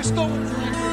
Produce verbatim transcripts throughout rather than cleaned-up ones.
арестован за наркотики.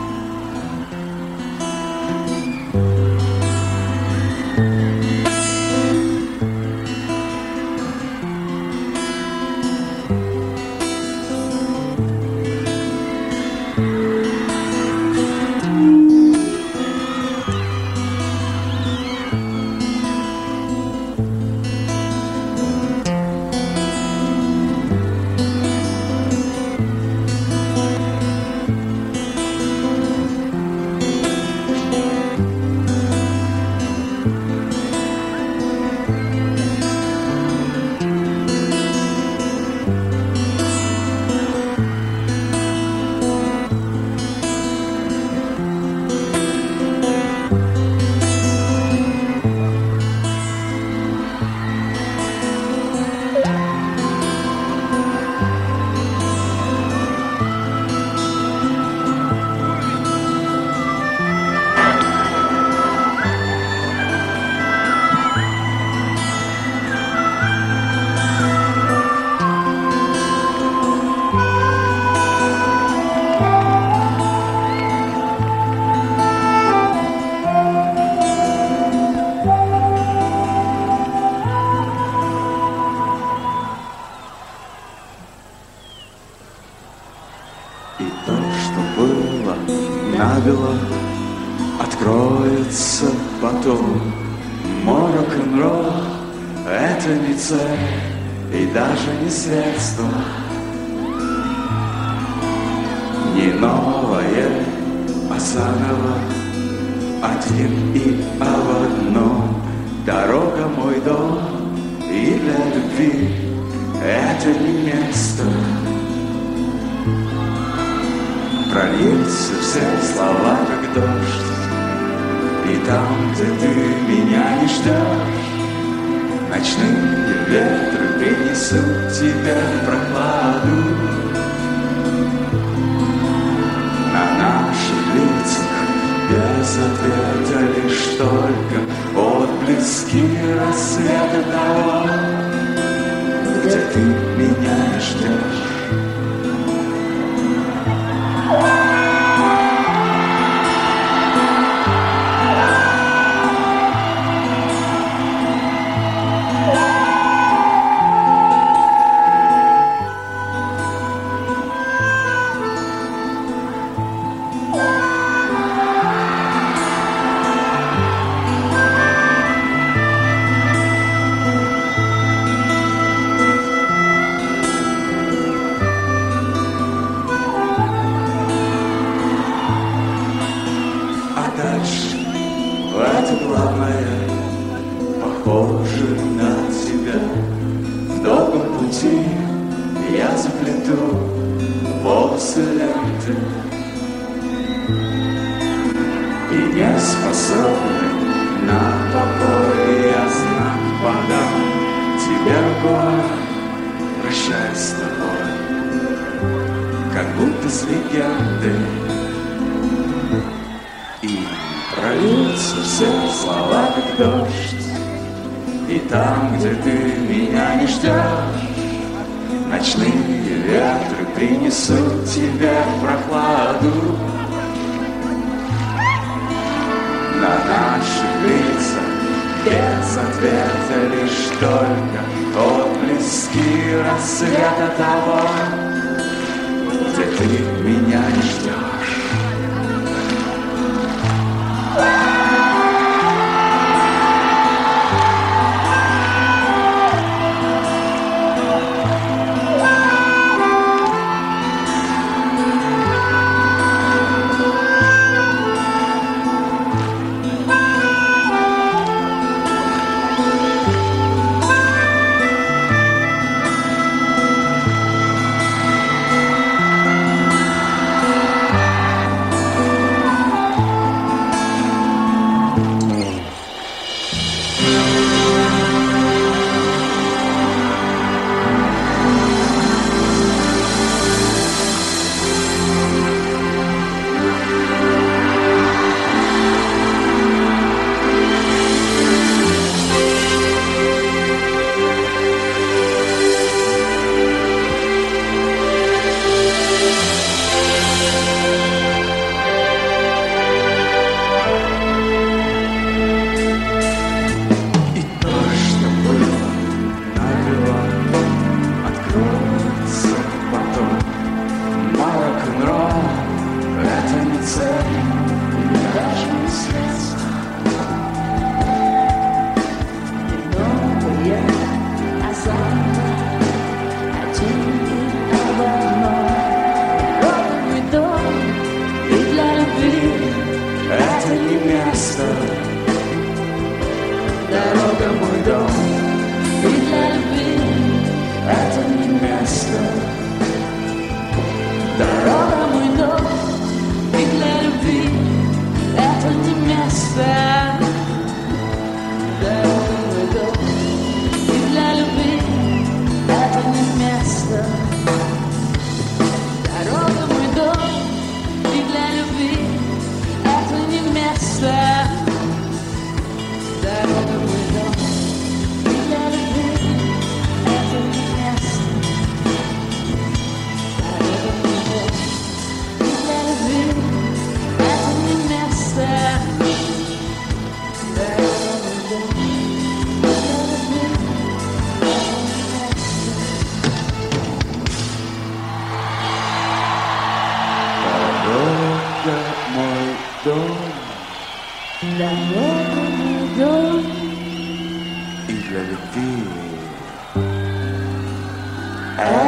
Набело откроется потом. Мой рок-н-ролл — это не цель и даже не средство, не новое, а заново, один и об одном. Дорога — мой дом, и для любви это не место. Прольются все слова, как дождь, и там, где ты меня не ждешь, ночные ветры принесут тебе прохладу. На наших лицах без ответа лишь только отблески рассвета того, где ты меня не ждешь. Это главное, похоже на тебя. В долгом пути я заплету волосы ленты, и не способный на покой я знак подам тебе рукой. Прощай с тобой, как будто с легендой. Прольются все слова, как дождь, и там, где ты меня не ждешь, ночные ветры принесут тебе прохладу. На наших лицах без ответа лишь только отблески рассвета того, где ты меня не ждешь.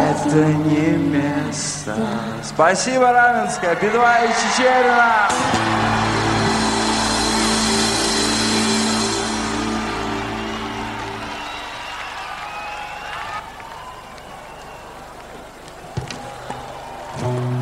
это не место. Спасибо, Раменская, Би два и Чечерина. Thank